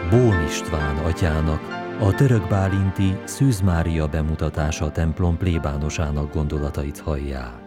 Bón István atyának a török bálinti Szűz Mária bemutatása a templom plébánosának gondolatait hallják.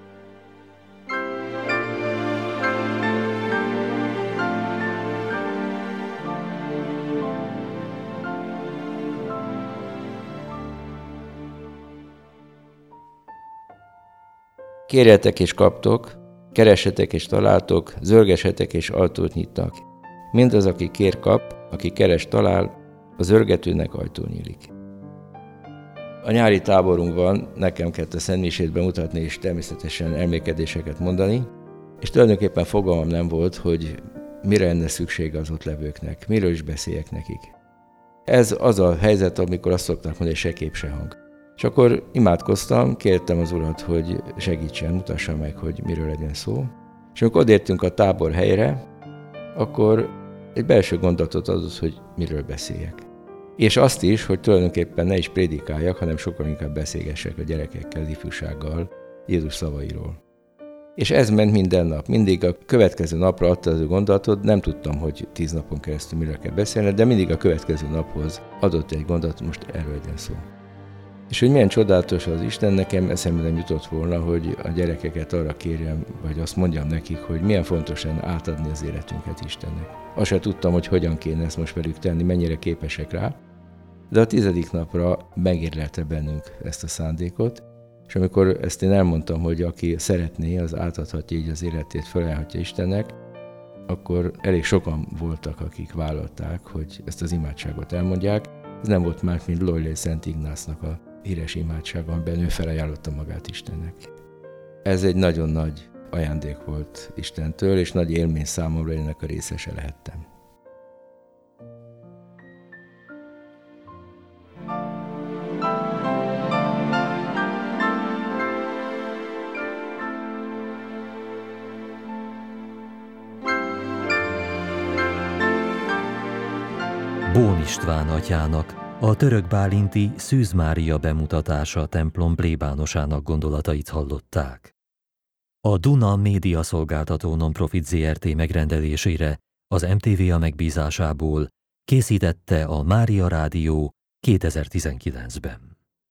Kérjetek és kaptok, keressetek és találtok, zörgessetek és ajtót nyitnak. Mindaz, aki kér kap, aki keres talál, a zörgetőnek ajtó nyílik. A nyári táborunkban nekem kellett a szentmisét bemutatni és természetesen elmékedéseket mondani, és tulajdonképpen fogalmam nem volt, hogy mire lenne szükség az ott levőknek, miről is beszéljek nekik. Ez az a helyzet, amikor azt szokták mondani, hogy se kép, se hang. És akkor imádkoztam, kértem az Urat, hogy segítsen, mutassa meg, hogy miről legyen szó. És amikor odértünk a tábor helyre, akkor egy belső gondolatot adott, hogy miről beszéljek. És azt is, hogy tulajdonképpen ne is prédikáljak, hanem sokkal inkább beszélgessek a gyerekekkel, ifjúsággal, Jézus szavairól. És ez ment minden nap. Mindig a következő napra adta az gondolatot, nem tudtam, hogy 10 napon keresztül miről kell beszélni, de mindig a következő naphoz adott egy gondolatot, most erről legyen szó. És hogy milyen csodálatos az Isten, nekem eszembe nem jutott volna, hogy a gyerekeket arra kérjem, vagy azt mondjam nekik, hogy milyen fontos lenne átadni az életünket Istennek. Azt sem tudtam, hogy hogyan kéne ezt most velük tenni, mennyire képesek rá, de a 10. napra megérlelte bennünk ezt a szándékot, és amikor ezt én elmondtam, hogy aki szeretné, az átadhatja így az életét, felelhetja Istennek, akkor elég sokan voltak, akik vállalták, hogy ezt az imádságot elmondják. Ez nem volt más, mint Loyolai Szent Ignácnak a híres imádság, amiben ő felajánlotta magát Istennek. Ez egy nagyon nagy ajándék volt Istentől, és nagy élmény számomra, hogy ennek a részese lehettem. Bón István atyának a török bálinti Szűz Mária bemutatása a templom plébánosának gondolatait hallották. A Duna Média Szolgáltató Nonprofit Zrt. Megrendelésére az MTVA megbízásából készítette a Mária Rádió 2019-ben.